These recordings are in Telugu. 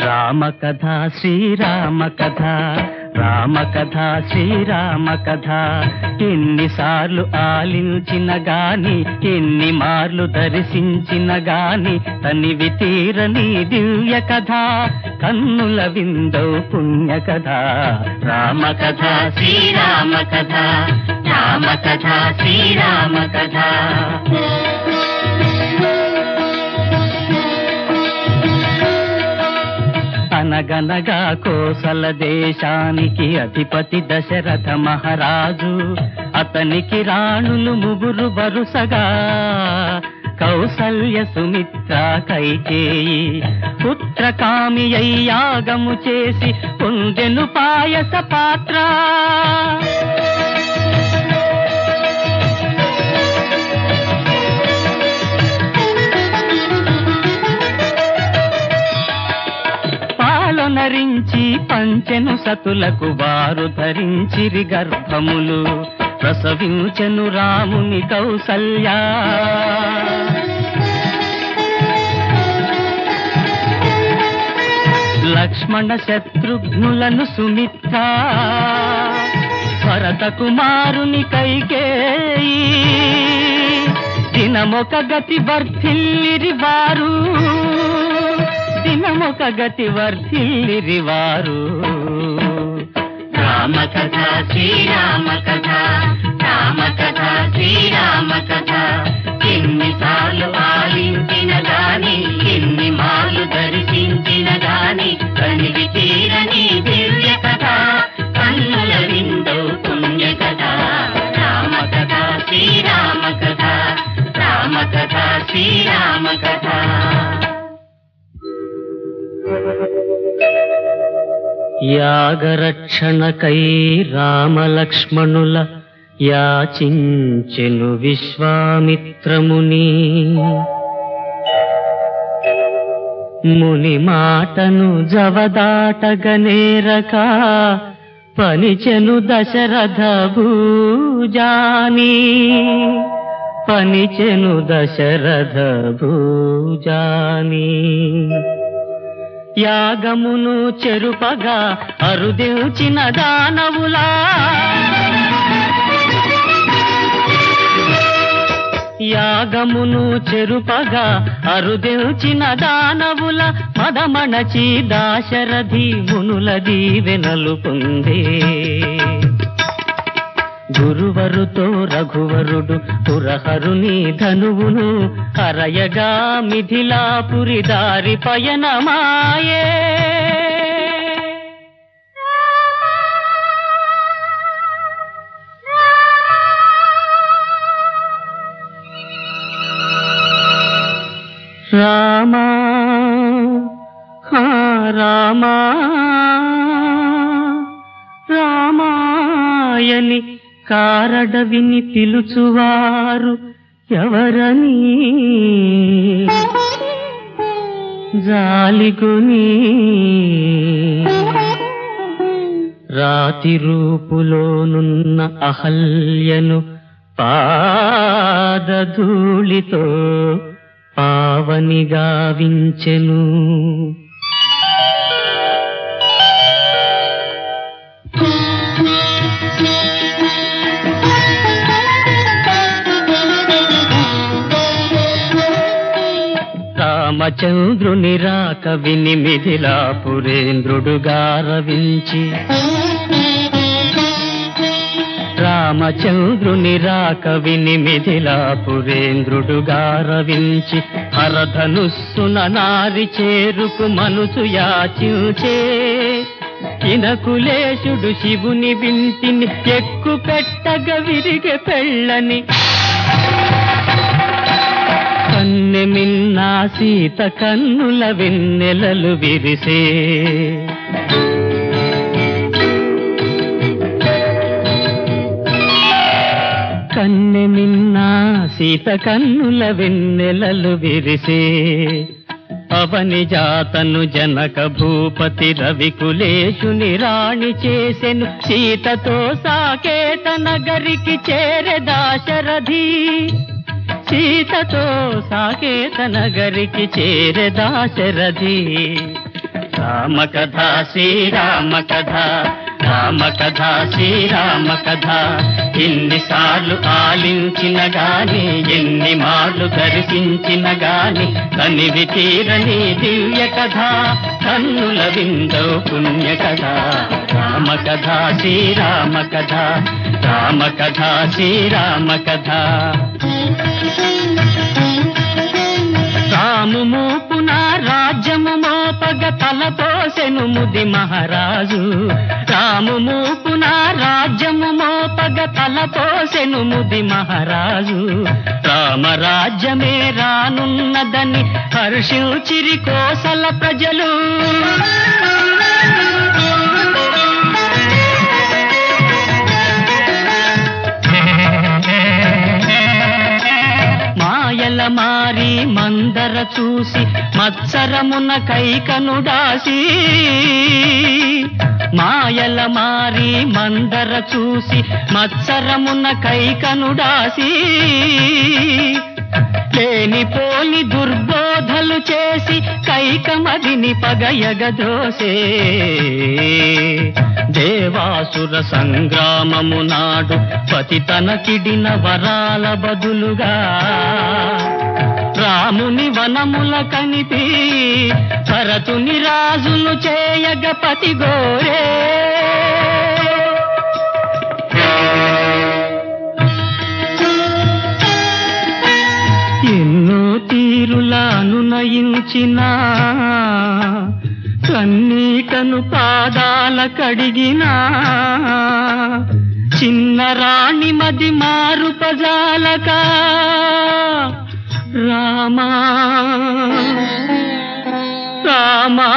రామ కథ శ్రీరామ కథ, రామ కథ శ్రీరామ కథ. ఎన్నిసార్లు ఆలించిన గాని, ఎన్ని మార్లు దర్శించిన గాని, తనివి తీరని దివ్య కథ, కన్నుల విందో పుణ్య కథ. రామ కథ శ్రీరామ కథ, రామ కథ శ్రీరామ కథ. అనగనగా కోసల దేశానికి అధిపతి దశరథ మహారాజు, అతనికి రాణులు ముగ్గురు వరుసగా, కౌసల్య సుమిత్ర కైకేయి. పుత్రకామి అయి యాగము చేసి పొందెను పాయస పాత్ర. నరించి పంచెను సతులకు, వారు ధరించిరి గర్భములు, ప్రసవించెను రాముని కౌసల్య. లక్ష్మణ శత్రుఘ్నులను సుమిత్ర, భరత కుమారుని కైకేయి. దినమొక గతి వర్ధిల్లిరి వారు, దినమొక గతి వర్ధిల్లిరి వారు. రామ కథ శ్రీరామ కథ, రామ కథ శ్రీరామ కథ. ఎన్నిసార్లు ఆలించిన గాని, ఎన్ని మార్లు దర్శించిన గాని, తనివి తీరని దివ్య కథ, కన్నుల విందో పుణ్య కథ. రామ కథ శ్రీరామ కథ, రామ కథ శ్రీరామ కథ. యాగరక్షణకై రామలక్ష్మణుల యాచించెను విశ్వామిత్రముని. ముని మాటను జవదాటగనేరక, పనిచెను దశరథ భూజాని, పనిచెను దశరథ భూజాని. యాగమును చెరుపగా అరుదించిన దానవులా, యాగమును చెరుపగా అరుదించిన దానవుల, మదమణచి దాశరథి మునుల దీవెనలు పొందే. గురువరుతో రఘువరుడు పురహరుని ధనువును, హరయగా మిథిలాపురి దారి పయనమాయే. రామా రామా రామాయని కారడవిని పిలుచువారు ఎవరని, జాలిగుని రాతి రూపులోనున్న అహల్యను పాదధూళితో పావని గావించెను. రామచంద్రుని రాక విని మిథిలాపురేంద్రుడు గారవించి, రామచంద్రుని రాక విని మిథిలాపురేంద్రుడు గారవించి, హరధనుస్సున నారి చేరుకు మనసు యాచించే. కినకులేశుడు శివుని వింటిని ఎక్కు పెట్టగ విరిగె పెళ్ళని, కన్నె మిన్నా సీత కన్నుల వెన్నెలలు విరిసే. కన్నె మిన్నా సీత కన్నుల వెన్నెలలు విరిసే. అవని జాతను జనక భూపతి రవికులేశుని రాణి చేసెను. సీతతో సాకేత నగరికి చేరె దాశరథి, సీతతో సాకేత నగరికి చేరె దాశరథి. రామ కథ శ్రీరామ కథ, రామ కథ శ్రీరామ కథ. ఎన్నిసార్లు ఆలించిన గాని, ఎన్ని మార్లు దర్శించిన గాని, కనివి తీరని దివ్య కథ, కన్నుల విందో పుణ్య కథ. రామ కథ శ్రీరామ కథ, రామ కథ శ్రీరామ కథ. రాము మూపున రాజ్యము మోపగ తలపోసెను ముది మహారాజు. రాము మూపున రాజ్యము మోపగ తలపోసెను ముది మహారాజు. రామరాజ్యమే రానున్నదని హర్షించిరి కోసల ప్రజలు. మాయల మారి మందర చూసి మత్సరమున కైకనుడాసి. మాయల మారి మందర చూసి మత్సరమున కైకనుడాసి. లేనిపోని దుర్బోధలు చేసి కైకమదిని పగయగదోసే. దేవాసుర సంగ్రామము నాడు పతి తనకిడిన వరాల బదులుగా రాముని వనముల కనిపి భరతుని రాజును చేయగ పతి గోరే. ఎన్నో తీరులా అనునయించిన కన్నీటను పాదాల కడిగినా, చిన్న రాణి మది మారు పజాలక. రామా రామా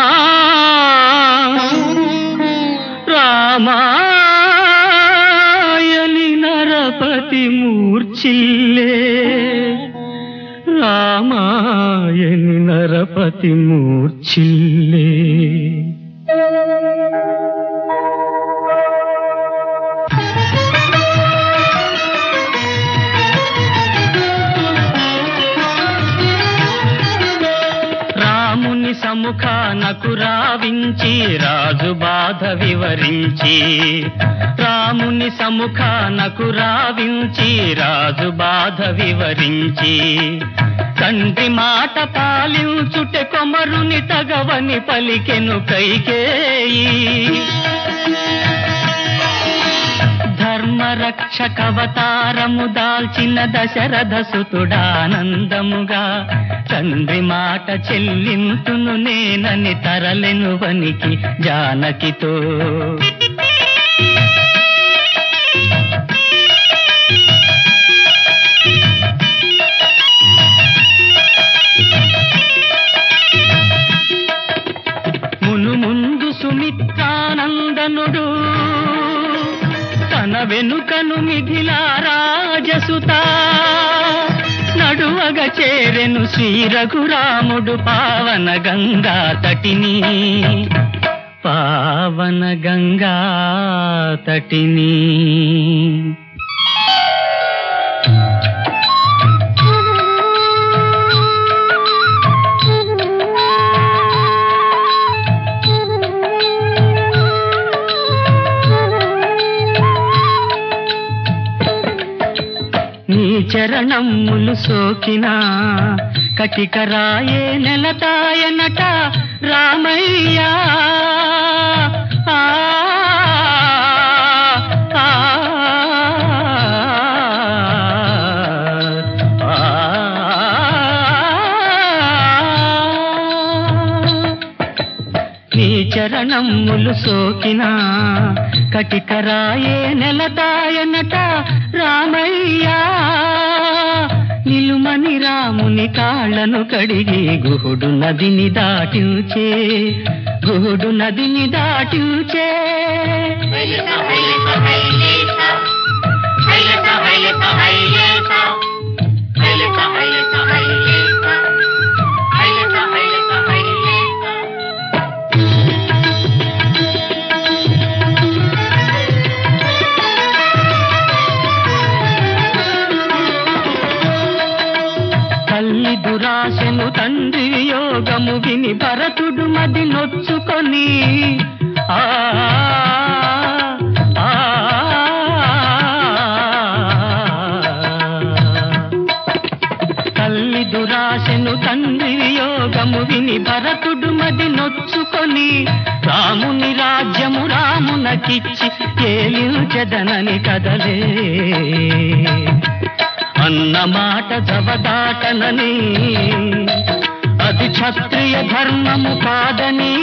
రామాయని నరపతి మూర్ఛిల్లే. రామాయని నరపతి మూర్ఛిల్లే. రాముని సముఖానకు రావించి రాజు బాధ వివరించి. రాముని సముఖానకు రావించి రాజు బాధ వివరించి. తండ్రి మాట పాలించుటె కొమరుని తగవని పలికెను కైకేయి. ధర్మరక్షకవతారము దాల్చిన దశరథ సుతుడానందముగా, తండ్రి మాట చెల్లింతును నేనని తరలెను వనికి జానకితో. మును ముందు సుమిత్రానందనుడు తన వెనుకను మిథిలా రాజసుత. నడువగ చేరెను శ్రీ రఘురాముడు పావన గంగా తటిని, పావన గంగా తటిని. నీ చరణములు సోకినా కటికరాయే నెలతాయనట రామయ్యా. నీ చరణములు సోకినా కటికరాయే నెలతాయనట రామయ్యా. నిలుమని రాముని కాళ్ళను కడిగి గుహుడు నదిని దాటించే, గుహుడు నదిని దాటించే. తల్లి దురాశను తండ్రి యోగము విని భరతుడు మది నొచ్చుకొని తనకిచ్చి ఏలించెదనని కదలే. అన్న మాట జవదాటనని, అది క్షత్రియ ధర్మము కాదని,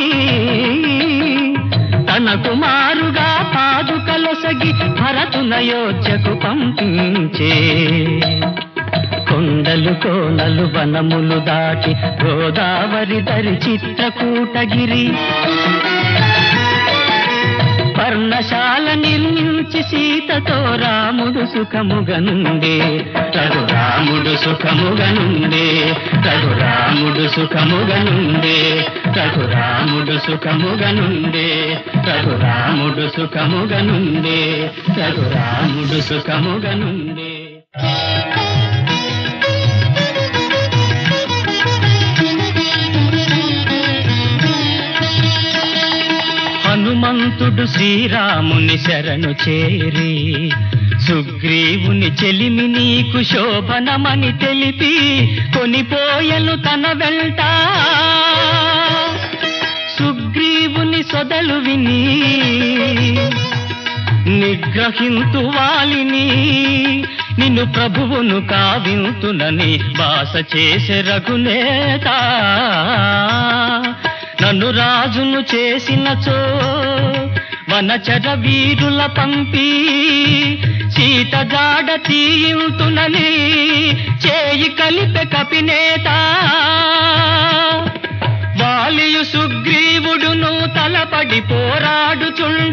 తన కుమారుగా పాదుకలొసగి భరతునయోధ్యకు పంపించే. కొండలు కోనలు వనములు దాటి గోదావరి దరి చిత్రకూటగిరి పర్ణశాల నిర్మించి సీతతో రాముడు సుఖముగనుండే. రఘురాముడు సుఖముగనుండే, రఘురాముడు సుఖముగనుండే, రఘురాముడు సుఖముగనుండే, రఘురాముడు సుఖముగనుండే, రఘురాముడు సుఖముగనుండే. హనుమంతుడు శ్రీరాముని శరణు చేరి, సుగ్రీవుని చెలిమి నీకు శోభనమని తెలిపి కొనిపోయను తన వెంట. సుగ్రీవుని సొదలు విని నిగ్రహింతు వాలిని, నిన్ను ప్రభువును కావింతునని బాస చేసే రఘునేత. నన్ను రాజును చేసినచో వనచర వీరుల పంపి సీత జాడ తీయుతునని చేయి కలిపె కపినేత. వాలియు సుగ్రీవుడును తలపడి పోరాడుచుండ,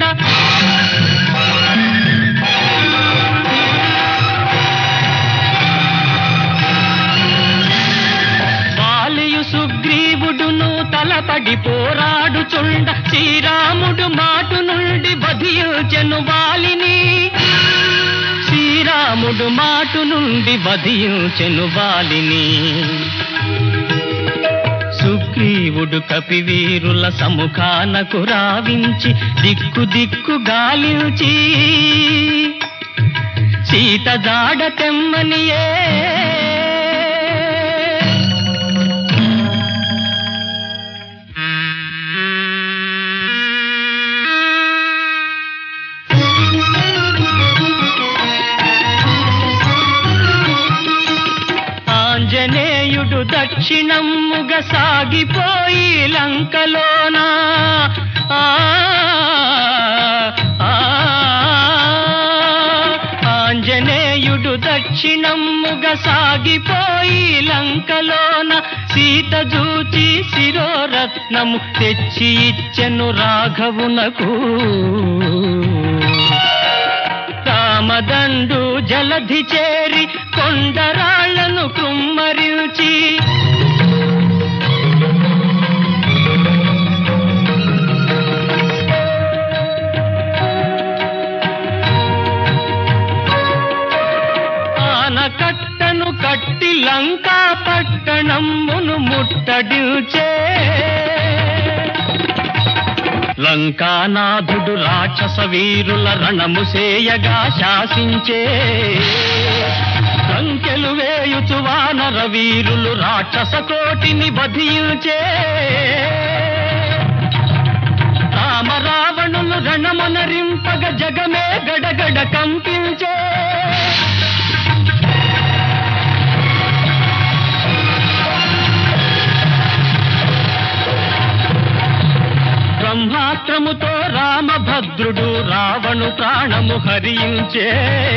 సుగ్రీవుడును తలపడి పోరాడుచుండ, శ్రీరాముడు మాటు నుండి వధించెను వాలిని. శ్రీరాముడు మాటు నుండి వధించెను వాలిని. సుగ్రీవుడు కపివీరుల సముఖానకు రావించి దిక్కు దిక్కు గాలించి సీత జాడ తెమ్మనియే. ఆంజనేయుడు దక్షిణముగా సాగిపోయి లంకలోనా, ఆంజనేయుడు దక్షిణముగా సాగిపోయి లంకలోన, సీత జూచి శిరోరత్నము తెచ్చి ఇచ్చెను రాఘవునకు. రామదండు జలధి చేరి కొండరాళ్లను కుమ్మరించి, ఆనకట్టను కట్టి లంకా పట్టణమును ముట్టడించే. లంకానాథుడు రాక్షస వీరుల రణము సేయగా శాసించే. సంఖ్యలు వేయుచు వానర వీరులు రాక్షస కోటిని వధించే. రామరావణులు రణమునరింపగ జగమే గడగడ కంపించే. బ్రహ్మాస్త్రముతో రామభద్రుడు రావణు ప్రాణము హరించే.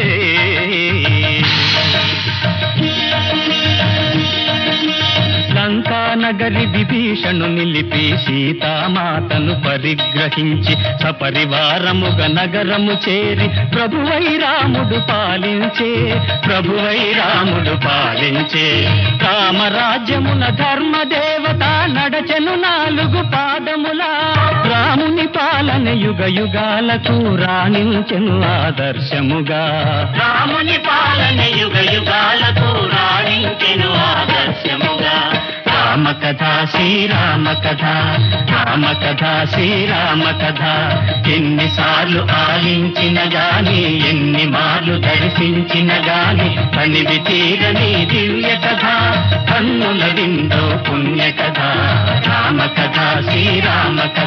లంకానగరి విభీషణు నిలిపి సీతామాతను పరిగ్రహించి సపరివారముగ నగరము చేరి ప్రభువై రాముడు పాలించే. ప్రభువై రాముడు పాలించే. రామరాజ్యమున ధర్మదేవత నడచెను 4 పాదములా. రాముని పాలన యుగ యుగాలకు రాణించెను ఆదర్శముగా. రాముని పాలన యుగ యుగాలకు రాణించెను ఆదర్శముగా. రామకథ శ్రీరామ కథ, రామకథ శ్రీరామ కథ. ఎన్నిసార్లు ఆలించిన గాని, ఎన్ని మార్లు దర్శించిన గాని, పనివి తీరని దివ్య కథ, కన్నుల విందో పుణ్య కథ. రామకథ శ్రీరామ